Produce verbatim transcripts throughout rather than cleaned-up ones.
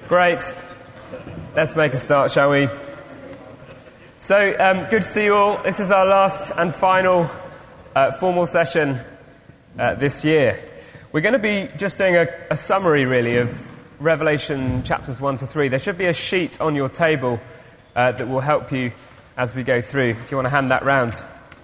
Great. Let's make a start, shall we? So, um, good to see you all. This is our last and final uh, formal session uh, this year. We're going to be just doing a, a summary, really, of Revelation chapters one to three. There should be a sheet on your table uh, that will help you as we go through, if you want to hand that round.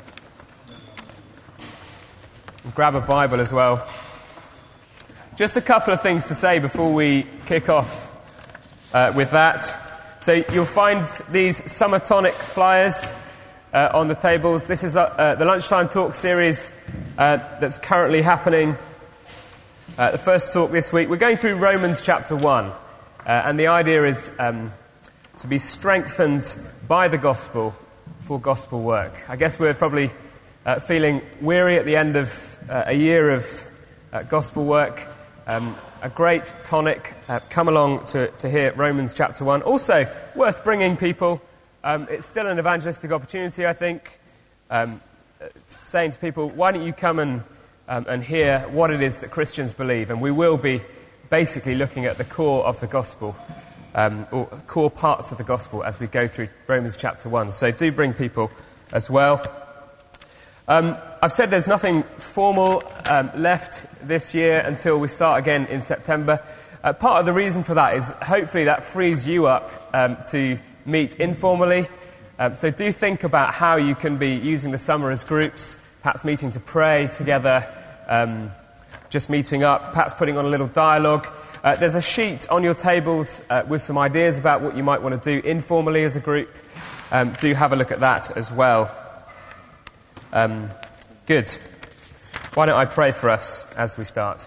And grab a Bible as well. Just a couple of things to say before we kick off uh, with that. So you'll find these Summer Tonic flyers uh, on the tables. This is uh, uh, the Lunchtime Talk series uh, that's currently happening. Uh, the first talk this week. We're going through Romans chapter one. Uh, and the idea is um, to be strengthened by the gospel for gospel work. I guess we're probably uh, feeling weary at the end of uh, a year of uh, gospel work. Um, a great tonic. Uh, come along to, to hear Romans chapter one. Also, worth bringing people. Um, it's still an evangelistic opportunity, I think. Um, saying to people, why don't you come and, um, and hear what it is that Christians believe? And we will be basically looking at the core of the gospel, um, or core parts of the gospel as we go through Romans chapter one. So do bring people as well. Um, I've said there's nothing formal um, left this year until we start again in September. Uh, part of the reason for that is hopefully that frees you up um, to meet informally. Um, so do think about how you can be using the summer as groups, perhaps meeting to pray together, um, just meeting up, perhaps putting on a little dialogue. Uh, there's a sheet on your tables uh, with some ideas about what you might want to do informally as a group. Um, do have a look at that as well. Um, good. Why don't I pray for us as we start?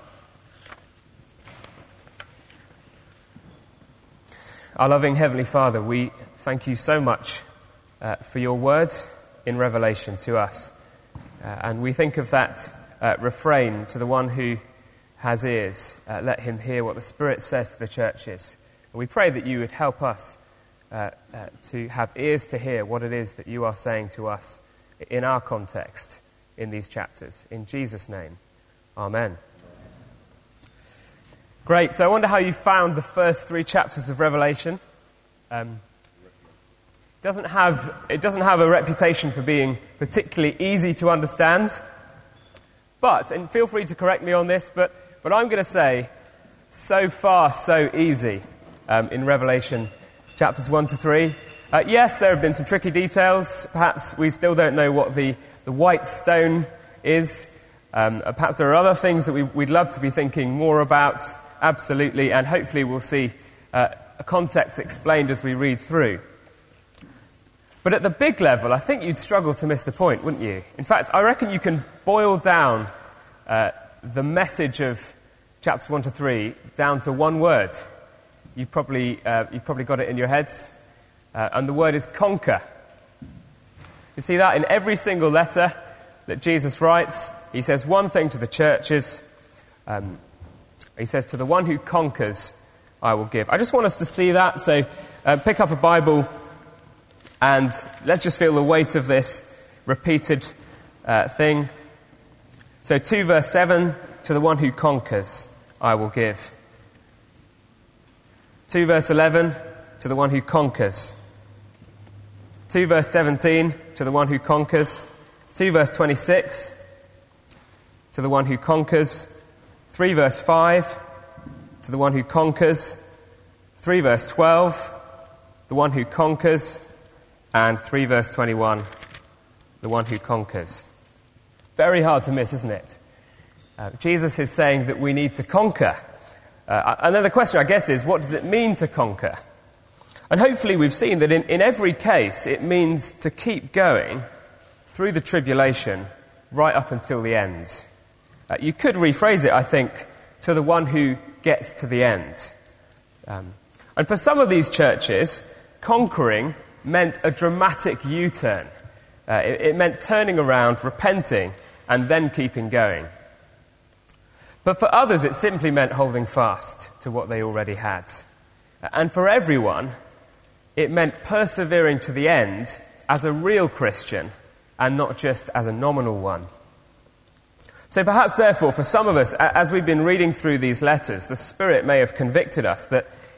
Our loving Heavenly Father, we thank you so much uh, for your word in Revelation to us. Uh, and we think of that uh, refrain, to the one who has ears, uh, let him hear what the Spirit says to the churches. And we pray that you would help us uh, uh, to have ears to hear what it is that you are saying to us in our context, in these chapters. In Jesus' name, amen. Great, so I wonder how you found the first three chapters of Revelation. Um, doesn't have, it doesn't have a reputation for being particularly easy to understand. But, and feel free to correct me on this, but, but I'm going to say, so far so easy um, in Revelation chapters one to three. Uh, yes, there have been some tricky details. Perhaps we still don't know what the, the white stone is. Um, perhaps there are other things that we, we'd love to be thinking more about, absolutely, and hopefully we'll see uh, concepts explained as we read through. But at the big level, I think you'd struggle to miss the point, wouldn't you? In fact, I reckon you can boil down uh, the message of chapters one to three down to one word. You probably, uh, you've probably got it in your heads. Uh, and the word is conquer. You see that in every single letter that Jesus writes. He says one thing to the churches. Um, he says, to the one who conquers, I will give. I just want us to see that. So uh, pick up a Bible and let's just feel the weight of this repeated uh, thing. So two verse seven, to the one who conquers, I will give. two verse eleven, to the one who conquers. two verse seventeen, to the one who conquers. two verse twenty-six, to the one who conquers. three verse five, to the one who conquers. three verse twelve, the one who conquers. And three verse twenty-one, the one who conquers. Very hard to miss, isn't it? Uh, Jesus is saying that we need to conquer. Uh, and then the question, I guess, is what does it mean to conquer? And hopefully we've seen that in, in every case it means to keep going through the tribulation right up until the end. Uh, you could rephrase it, I think, to the one who gets to the end. Um, and for some of these churches, conquering meant a dramatic U-turn. Uh, it, it meant turning around, repenting, and then keeping going. But for others, it simply meant holding fast to what they already had. And for everyone, it meant persevering to the end as a real Christian and not just as a nominal one. So perhaps, therefore, for some of us, as we've been reading through these letters, the Spirit may have convicted us that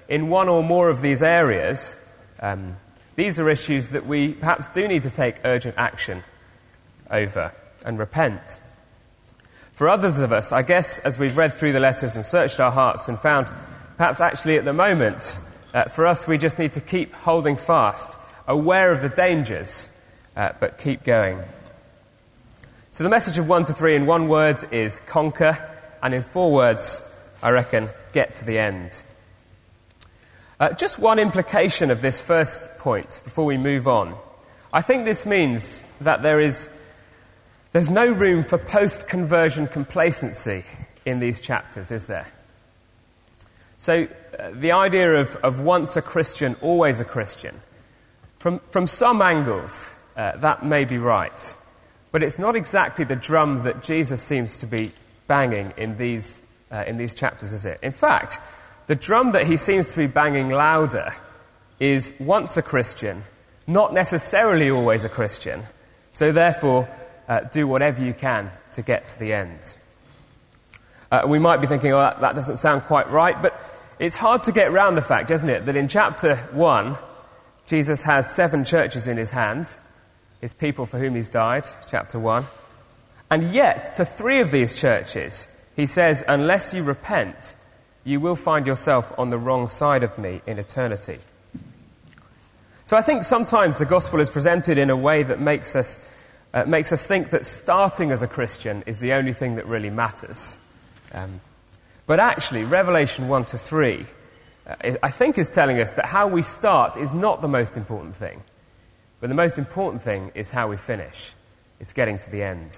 in one or more of these areas, um, these are issues that we perhaps do need to take urgent action over and repent. For others of us, I guess, as we've read through the letters and searched our hearts and found perhaps actually at the moment, uh, for us we just need to keep holding fast, aware of the dangers, uh, but keep going. So the message of one to three in one word is conquer, and in four words, I reckon, get to the end. Uh, just one implication of this first point before we move on. I think this means that there is there's no room for post-conversion complacency in these chapters, is there? So uh, the idea of, of once a Christian, always a Christian, from, from some angles, uh, that may be right. But it's not exactly the drum that Jesus seems to be banging in these, uh, in these chapters, is it? In fact, the drum that he seems to be banging louder is once a Christian, not necessarily always a Christian. So therefore, uh, do whatever you can to get to the end. Uh, we might be thinking, oh, that, that doesn't sound quite right, but it's hard to get around the fact, isn't it, that in chapter one, Jesus has seven churches in his hands, his people for whom he's died, chapter one. And yet, to three of these churches, he says, unless you repent, you will find yourself on the wrong side of me in eternity. So I think sometimes the gospel is presented in a way that makes us uh, makes us think that starting as a Christian is the only thing that really matters. Um, but actually, Revelation one to three, uh, I think is telling us that how we start is not the most important thing. But the most important thing is how we finish. It's getting to the end.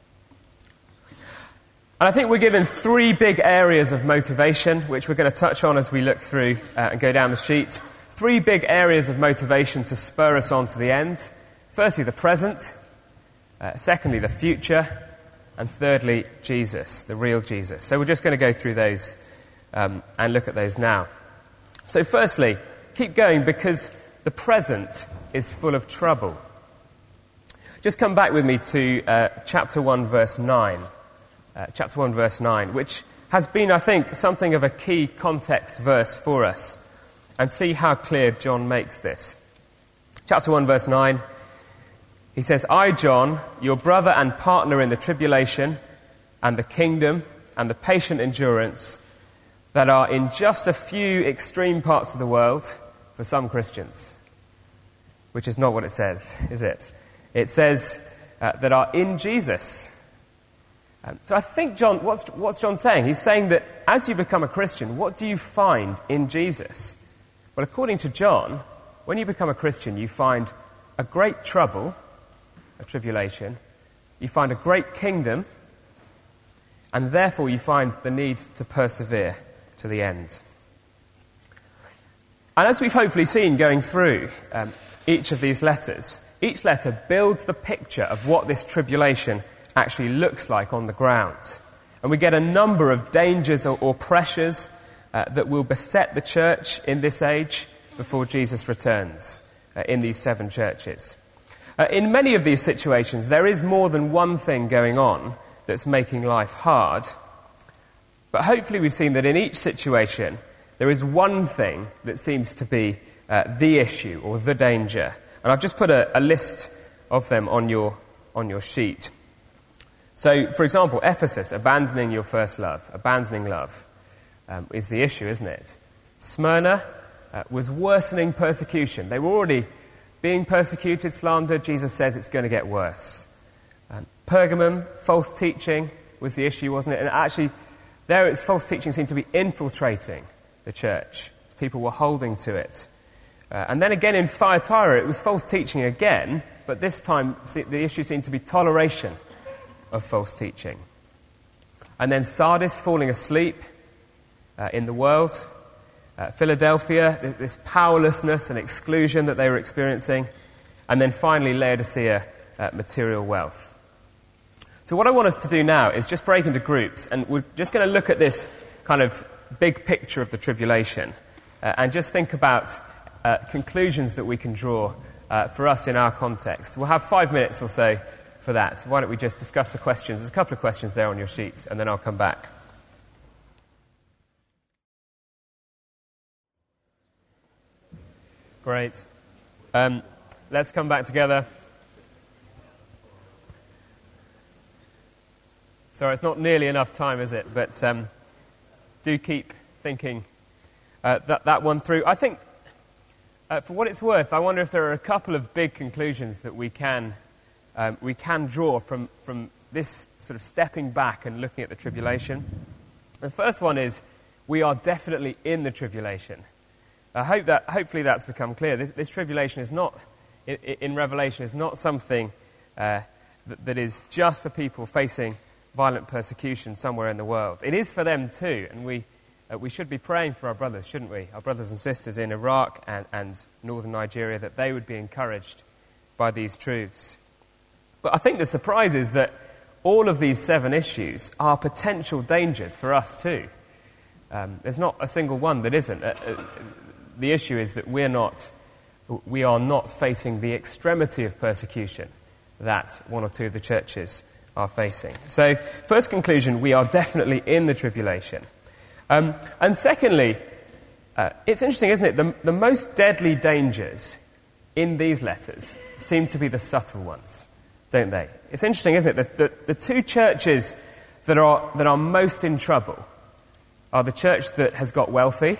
And I think we're given three big areas of motivation, which we're going to touch on as we look through uh, and go down the sheet. Three big areas of motivation to spur us on to the end. Firstly, the present. Uh, secondly, the future. And thirdly, Jesus, the real Jesus. So we're just going to go through those um, and look at those now. So firstly, keep going because the present is full of trouble. Just come back with me to uh, chapter one, verse nine. Uh, chapter one, verse nine, which has been, I think, something of a key context verse for us. And see how clear John makes this. Chapter one, verse nine, he says, I, John, your brother and partner in the tribulation and the kingdom and the patient endurance that are in just a few extreme parts of the world for some Christians. Which is not what it says, is it? It says uh, that are in Jesus. Um, so I think John, what's, what's John saying? He's saying that as you become a Christian, what do you find in Jesus? Well, according to John, when you become a Christian, you find a great trouble, a tribulation, you find a great kingdom, and therefore you find the need to persevere to the end. And as we've hopefully seen going through um, each of these letters, each letter builds the picture of what this tribulation actually looks like on the ground. And we get a number of dangers or, or pressures uh, that will beset the church in this age before Jesus returns uh, in these seven churches. Uh, in many of these situations, there is more than one thing going on that's making life hard. But hopefully we've seen that in each situation, there is one thing that seems to be uh, the issue or the danger. And I've just put a, a list of them on your, on your sheet. So, for example, Ephesus, abandoning your first love, abandoning love, um, is the issue, isn't it? Smyrna uh, was worsening persecution. They were already being persecuted, slandered. Jesus says it's going to get worse. Um, Pergamum, false teaching was the issue, wasn't it? And actually, there its false teaching seemed to be infiltrating the church. People were holding to it. Uh, and then again in Thyatira, it was false teaching again, but this time the issue seemed to be toleration of false teaching. And then Sardis falling asleep uh, in the world. Uh, Philadelphia, th- this powerlessness and exclusion that they were experiencing. And then finally Laodicea, uh, material wealth. So what I want us to do now is just break into groups, and we're just going to look at this kind of big picture of the tribulation uh, and just think about uh, conclusions that we can draw uh, for us in our context. We'll have five minutes or so for that. So why don't we just discuss the questions? There's a couple of questions there on your sheets, and then I'll come back. Great. Um, let's come back together. Sorry, it's not nearly enough time, is it? But um, do keep thinking uh, that, that one through. I think, uh, for what it's worth, I wonder if there are a couple of big conclusions that we can um, we can draw from, from this sort of stepping back and looking at the tribulation. The first one is we are definitely in the tribulation. I hope that, hopefully that's become clear. This, this tribulation is not, in, in Revelation, is not something uh, that, that is just for people facing violent persecution somewhere in the world. It is for them too, and we uh, we should be praying for our brothers, shouldn't we? Our brothers and sisters in Iraq and, and northern Nigeria, that they would be encouraged by these truths. But I think the surprise is that all of these seven issues are potential dangers for us too. Um, there's not a single one that isn't. Uh, uh, The issue is that we're not, we are not facing the extremity of persecution that one or two of the churches are facing. So, first conclusion, we are definitely in the tribulation. Um, and secondly, uh, it's interesting, isn't it? The, the most deadly dangers in these letters seem to be the subtle ones, don't they? It's interesting, isn't it? The, the, the two churches that are, that are most in trouble are the church that has got wealthy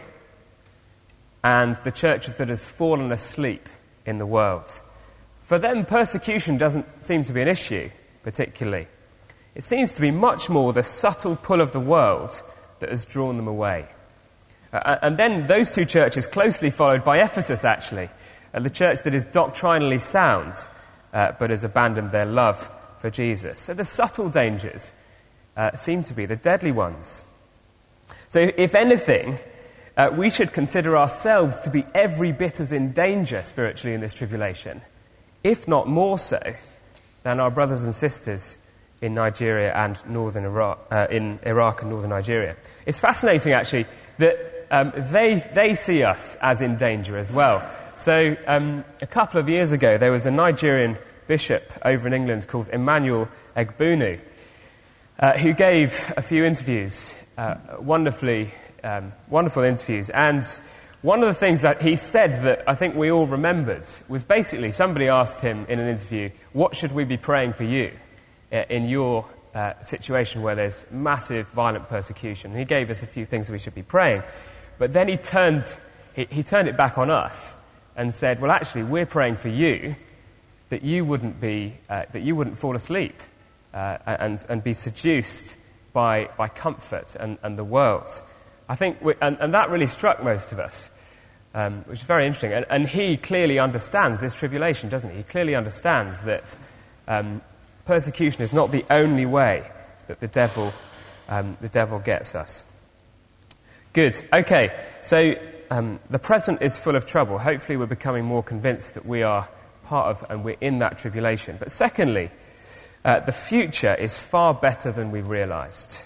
and the church that has fallen asleep in the world. For them, persecution doesn't seem to be an issue, particularly. It seems to be much more the subtle pull of the world that has drawn them away. Uh, and then those two churches, closely followed by Ephesus, actually, uh, the church that is doctrinally sound, uh, but has abandoned their love for Jesus. So the subtle dangers uh, seem to be the deadly ones. So if anything, Uh, we should consider ourselves to be every bit as in danger spiritually in this tribulation, if not more so, than our brothers and sisters in Nigeria and northern Iraq, uh, in Iraq and northern Nigeria. It's fascinating, actually, that um, they they see us as in danger as well. So um, a couple of years ago, there was a Nigerian bishop over in England called Emmanuel Egbunu, uh, who gave a few interviews, uh, wonderfully. Um, wonderful interviews, and one of the things that he said that I think we all remembered was basically somebody asked him in an interview, what should we be praying for you uh, in your uh, situation where there's massive violent persecution? And he gave us a few things we should be praying, but then he turned he, he turned it back on us and said, well, actually, we're praying for you that you wouldn't be uh, that you wouldn't fall asleep uh, and and be seduced by by comfort and, and the world. I think, we, and, and that really struck most of us, um, which is very interesting. And, and he clearly understands this tribulation, doesn't he? He clearly understands that um, persecution is not the only way that the devil, um, the devil gets us. Good. Okay. So um, the present is full of trouble. Hopefully, we're becoming more convinced that we are part of and we're in that tribulation. But secondly, uh, the future is far better than we realised.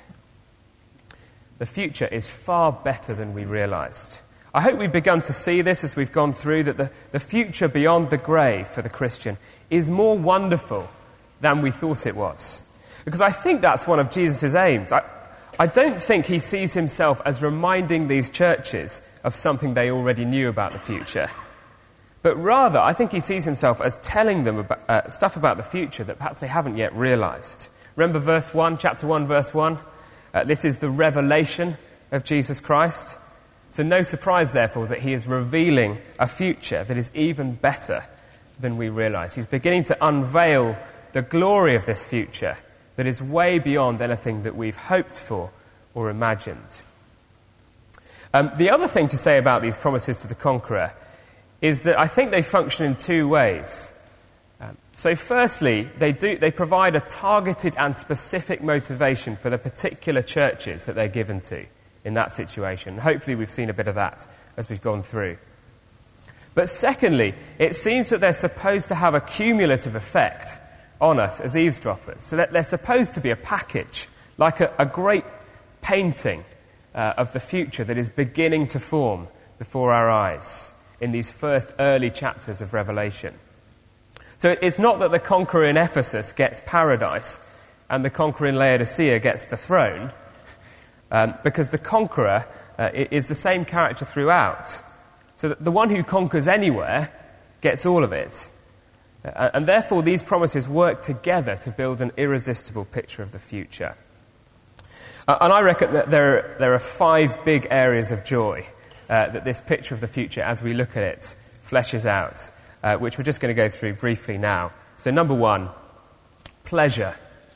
The future is far better than we realised. I hope we've begun to see this as we've gone through, that the, the future beyond the grave for the Christian is more wonderful than we thought it was. Because I think that's one of Jesus' aims. I, I don't think he sees himself as reminding these churches of something they already knew about the future. But rather, I think he sees himself as telling them about, uh, stuff about the future that perhaps they haven't yet realised. Remember verse one, chapter one, verse one? Uh, this is the revelation of Jesus Christ. So no surprise, therefore, that he is revealing a future that is even better than we realise. He's beginning to unveil the glory of this future that is way beyond anything that we've hoped for or imagined. Um, the other thing to say about these promises to the conqueror is that I think they function in two ways. Um, so firstly, they do they provide a targeted and specific motivation for the particular churches that they're given to in that situation. Hopefully we've seen a bit of that as we've gone through. But secondly, it seems that they're supposed to have a cumulative effect on us as eavesdroppers. So that they're supposed to be a package, like a, a great painting uh, of the future that is beginning to form before our eyes in these first early chapters of Revelation. So it's not that the conqueror in Ephesus gets paradise and the conqueror in Laodicea gets the throne, um, because the conqueror uh, is the same character throughout. So that the one who conquers anywhere gets all of it. Uh, and therefore, these promises work together to build an irresistible picture of the future. Uh, and I reckon that there are, there are five big areas of joy uh, that this picture of the future, as we look at it, fleshes out, uh, which we're just going to go through briefly now. So number one, pleasure.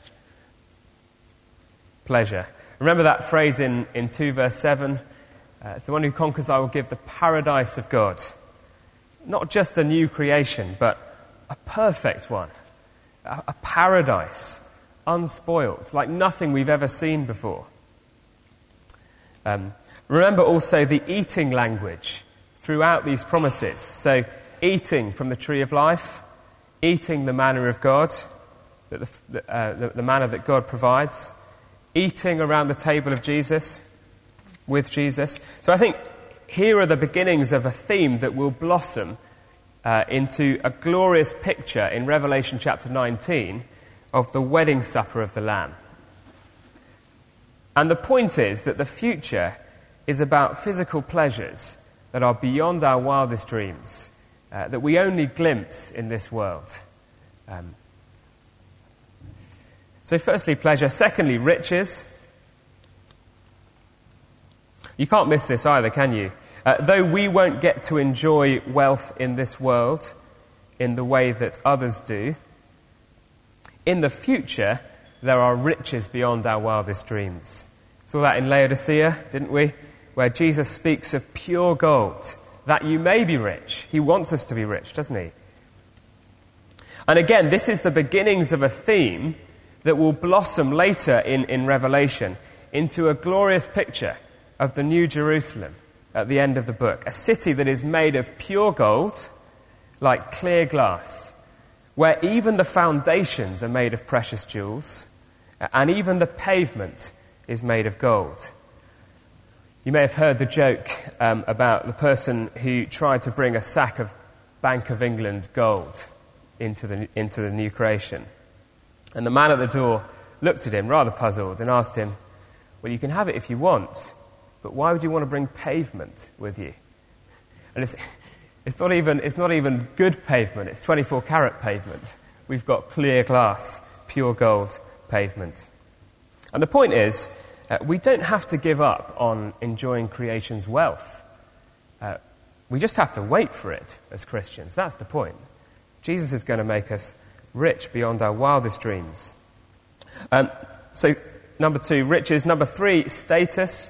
Pleasure. Remember that phrase in, in two verse seven? Uh, the one who conquers, I will give the paradise of God. Not just a new creation, but a perfect one. A, a paradise, unspoiled, like nothing we've ever seen before. Um, remember also the eating language throughout these promises. So, eating from the tree of life, eating the manna of God, the, the, uh, the, the manna that God provides, eating around the table of Jesus, with Jesus. So I think here are the beginnings of a theme that will blossom uh, into a glorious picture in Revelation chapter nineteen of the wedding supper of the Lamb. And the point is that the future is about physical pleasures that are beyond our wildest dreams, uh, that we only glimpse in this world. Um, so firstly, pleasure. Secondly, riches. You can't miss this either, can you? Uh, though we won't get to enjoy wealth in this world in the way that others do, in the future, there are riches beyond our wildest dreams. Saw that in Laodicea, didn't we? Where Jesus speaks of pure gold, that you may be rich. He wants us to be rich, doesn't he? And again, this is the beginnings of a theme that will blossom later in, in Revelation into a glorious picture of the New Jerusalem at the end of the book. A city that is made of pure gold, like clear glass, where even the foundations are made of precious jewels, and even the pavement is made of gold. You may have heard the joke um, about the person who tried to bring a sack of Bank of England gold into the, into the new creation. And the man at the door looked at him, rather puzzled, and asked him, well, you can have it if you want, but why would you want to bring pavement with you? And it's, it's, not even, it's not even good pavement, it's twenty-four carat pavement. We've got clear glass, pure gold pavement. And the point is, uh, we don't have to give up on enjoying creation's wealth. Uh, we just have to wait for it as Christians. That's the point. Jesus is going to make us rich beyond our wildest dreams. Um, so, number two, riches. Number three, status.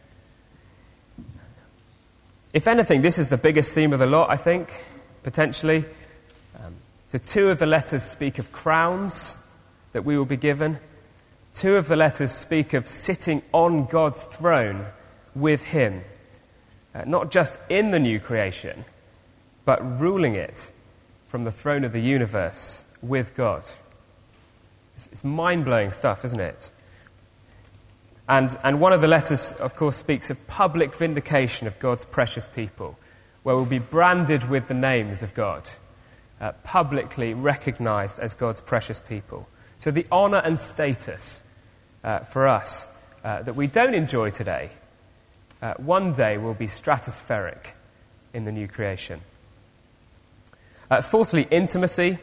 If anything, this is the biggest theme of the lot, I think, potentially. Um, so two of the letters speak of crowns that we will be given. Two of the letters speak of sitting on God's throne with him. Uh, not just in the new creation, but ruling it from the throne of the universe with God. It's, it's mind-blowing stuff, isn't it? And, and one of the letters, of course, speaks of public vindication of God's precious people, where we'll be branded with the names of God, uh, publicly recognized as God's precious people. So the honor and status uh, for us uh, that we don't enjoy today, uh, one day will be stratospheric in the new creation. Uh, fourthly, intimacy.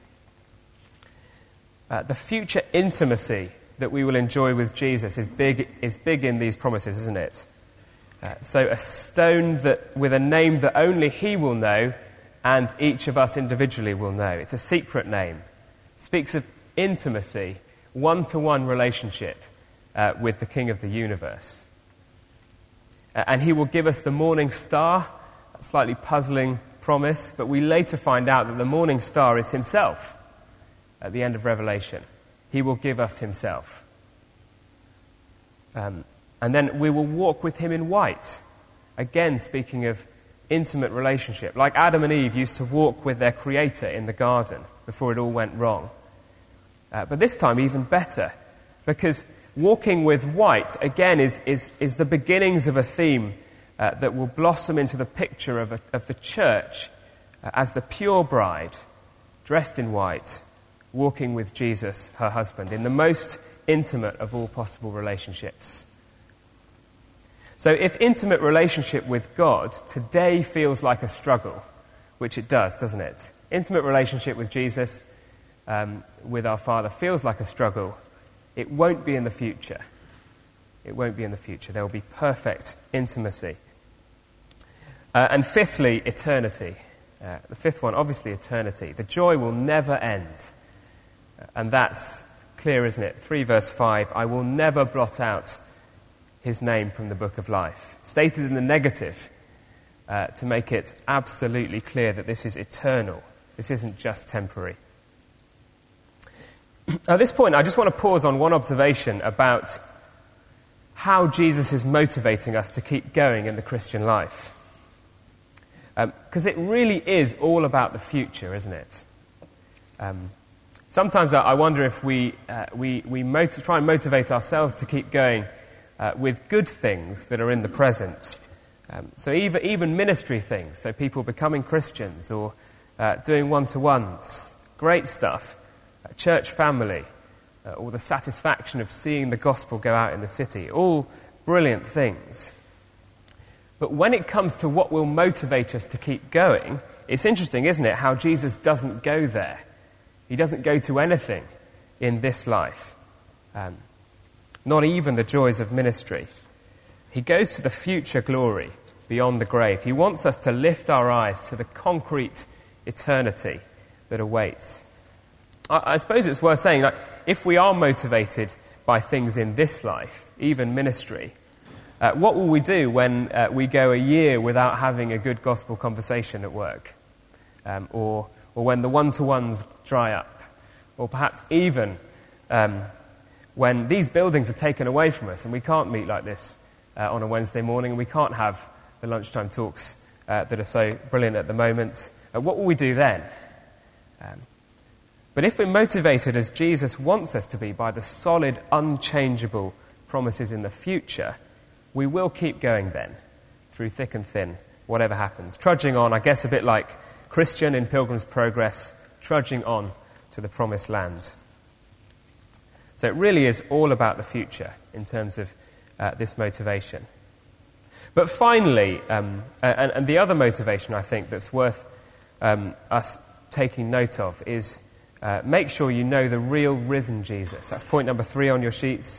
Uh, the future intimacy that we will enjoy with Jesus is big, is big in these promises, isn't it? Uh, so a stone that with a name that only he will know and each of us individually will know. It's a secret name. It speaks of intimacy, one-to-one relationship uh, with the King of the universe. Uh, and he will give us the morning star, a slightly puzzling promise, but we later find out that the morning star is himself at the end of Revelation. He will give us himself. Um, and then we will walk with him in white. Again, speaking of intimate relationship. Like Adam and Eve used to walk with their Creator in the garden before it all went wrong. Uh, but this time even better. Because walking with white, again, is, is, is the beginnings of a theme uh, that will blossom into the picture of, a, of the church uh, as the pure bride, dressed in white, walking with Jesus, her husband, in the most intimate of all possible relationships. So if intimate relationship with God today feels like a struggle, which it does, doesn't it? Intimate relationship with Jesus, um, with our Father, feels like a struggle. It won't be in the future. It won't be in the future. There will be perfect intimacy. Uh, and fifthly, eternity. Uh, the fifth one, obviously, eternity. The joy will never end. Uh, and that's clear, isn't it? three verse five, I will never blot out his name from the book of life. Stated in the negative uh, to make it absolutely clear that this is eternal. This isn't just temporary. At this point, I just want to pause on one observation about how Jesus is motivating us to keep going in the Christian life. Because um, it really is all about the future, isn't it? Um, sometimes I, I wonder if we, uh, we, we motiv- try and motivate ourselves to keep going uh, with good things that are in the present. Um, so even, even ministry things, so people becoming Christians or uh, doing one-to-ones, great stuff, uh, church family, uh, or the satisfaction of seeing the gospel go out in the city, all brilliant things. But when it comes to what will motivate us to keep going, it's interesting, isn't it, how Jesus doesn't go there. He doesn't go to anything in this life, um, not even the joys of ministry. He goes to the future glory beyond the grave. He wants us to lift our eyes to the concrete eternity that awaits. I, I suppose it's worth saying, like, if we are motivated by things in this life, even ministry, Uh, what will we do when uh, we go a year without having a good gospel conversation at work? Um, or, or when the one-to-ones dry up? Or perhaps even um, when these buildings are taken away from us and we can't meet like this uh, on a Wednesday morning and we can't have the lunchtime talks uh, that are so brilliant at the moment? Uh, what will we do then? Um, but if we're motivated as Jesus wants us to be by the solid, unchangeable promises in the future, we will keep going then, through thick and thin, whatever happens. Trudging on, I guess a bit like Christian in Pilgrim's Progress, trudging on to the promised land. So it really is all about the future in terms of uh, this motivation. But finally, um, and, and the other motivation I think that's worth um, us taking note of is uh, make sure you know the real risen Jesus. That's point number three on your sheets.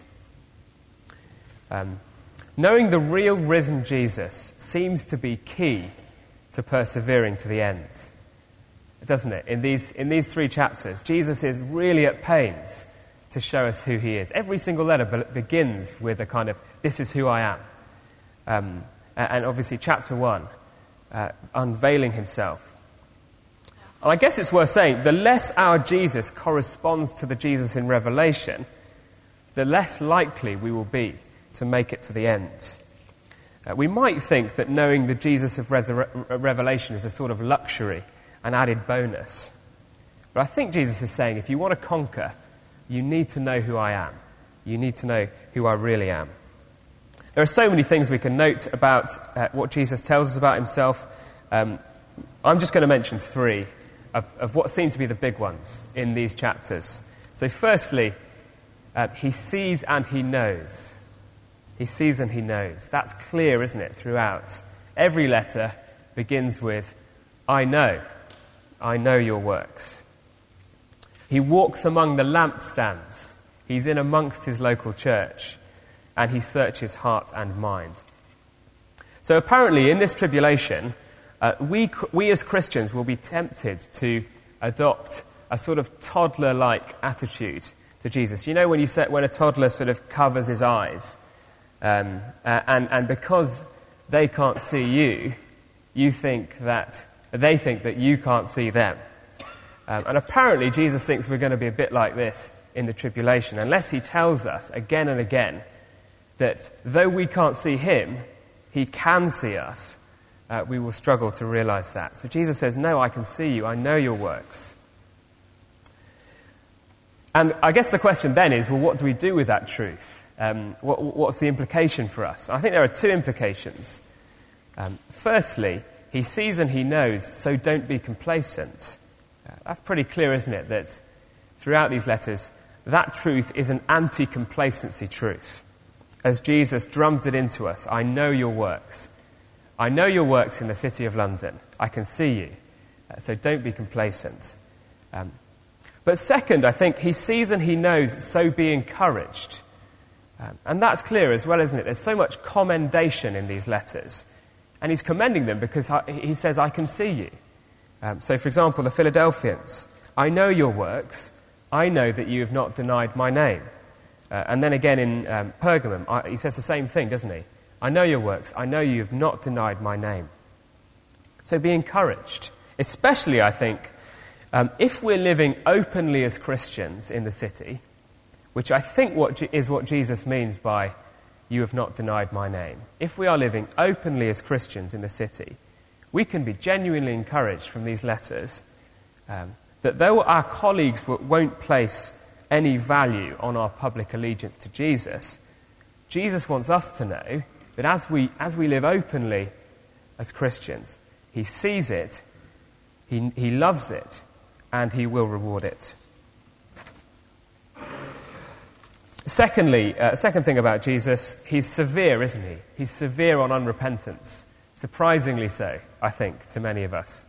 Um, knowing the real risen Jesus seems to be key to persevering to the end, doesn't it? In these, in these three chapters, Jesus is really at pains to show us who he is. Every single letter be- begins with a kind of, this is who I am. Um, and obviously chapter one, uh, unveiling himself. And I guess it's worth saying, the less our Jesus corresponds to the Jesus in Revelation, the less likely we will be to make it to the end. Uh, we might think that knowing the Jesus of Resur- Revelation is a sort of luxury, an added bonus. But I think Jesus is saying, if you want to conquer, you need to know who I am. You need to know who I really am. There are so many things we can note about uh, what Jesus tells us about himself. Um, I'm just going to mention three of, of what seem to be the big ones in these chapters. So firstly, uh, he sees and he knows. He sees and he knows. That's clear, isn't it, throughout? Every letter begins with, I know. I know your works. He walks among the lampstands. He's in amongst his local church. And he searches heart and mind. So apparently in this tribulation, uh, we, we as Christians will be tempted to adopt a sort of toddler-like attitude to Jesus. You know when you say, when a toddler sort of covers his eyes, um, uh, and, and because they can't see you, you think that, they think that you can't see them. Um, and apparently Jesus thinks we're going to be a bit like this in the tribulation, unless he tells us again and again that though we can't see him, he can see us. Uh, we will struggle to realize that. So Jesus says, no, I can see you. I know your works. And I guess the question then is, well, what do we do with that truth? Um, what, what's the implication for us? I think there are two implications. Um, firstly, he sees and he knows, so don't be complacent. Uh, that's pretty clear, isn't it, that throughout these letters, that truth is an anti-complacency truth. as Jesus drums it into us, I know your works. I know your works in the city of London. I can see you. Uh, so don't be complacent. Um, but second, I think he sees and he knows, so be encouraged. Um, and that's clear as well, isn't it? There's so much commendation in these letters. And he's commending them because he says, I can see you. Um, so, for example, the Philadelphians, I know your works. I know that you have not denied my name. Uh, and then again in um, Pergamum, I, he says the same thing, doesn't he? I know your works. I know you have not denied my name. So be encouraged. Especially, I think, um, if we're living openly as Christians in the city, which I think what G- is what Jesus means by you have not denied my name. If we are living openly as Christians in the city, we can be genuinely encouraged from these letters um, that though our colleagues w- won't place any value on our public allegiance to Jesus, Jesus wants us to know that as we, as we live openly as Christians, he sees it, he, he loves it, and he will reward it. Secondly, uh, second thing about Jesus, he's severe, isn't he? He's severe on unrepentance. Surprisingly so, I think, to many of us.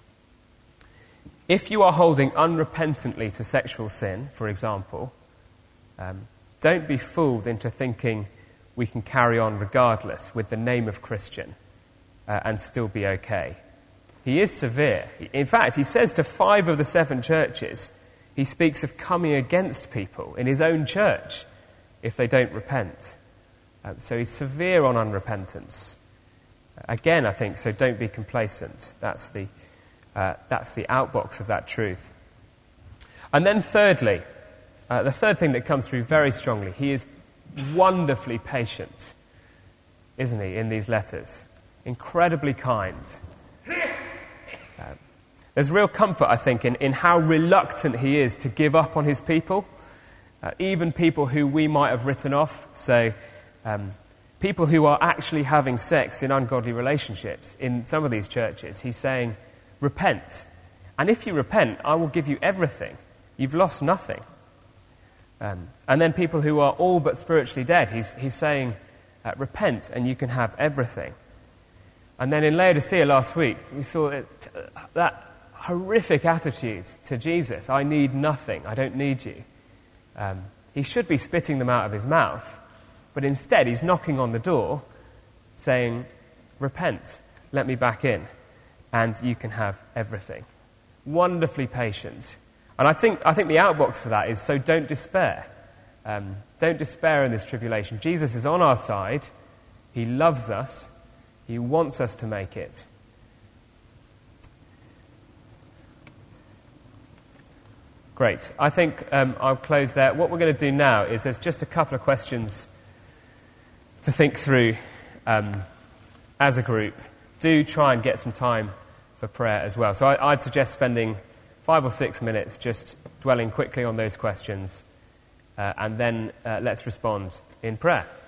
If you are holding unrepentantly to sexual sin, for example, um, don't be fooled into thinking we can carry on regardless with the name of Christian uh, and still be okay. He is severe. In fact, he says to five of the seven churches, he speaks of coming against people in his own church if they don't repent. Um, so he's severe on unrepentance. Again, I think, so don't be complacent. That's the, uh, that's the outbox of that truth. And then thirdly, uh, the third thing that comes through very strongly, he is wonderfully patient, isn't he, in these letters? Incredibly kind. Um, there's real comfort, I think, in, in how reluctant he is to give up on his people, uh, even people who we might have written off. So um, people who are actually having sex in ungodly relationships in some of these churches, he's saying, repent. And if you repent, I will give you everything. You've lost nothing. Um, and then people who are all but spiritually dead, he's, he's saying, uh, repent and you can have everything. And then in Laodicea last week, we saw it, uh, that horrific attitude to Jesus. I need nothing. I don't need you. Um, he should be spitting them out of his mouth. But instead, he's knocking on the door saying, repent, let me back in, and you can have everything. Wonderfully patient. And I think I think the outbox for that is, so don't despair. Um, don't despair in this tribulation. Jesus is on our side. He loves us. He wants us to make it. Great. I think um, I'll close there. What we're going to do now is there's just a couple of questions to think through um, as a group. Do try and get some time for prayer as well. So I, I'd suggest spending five or six minutes just dwelling quickly on those questions, uh, and then uh, let's respond in prayer.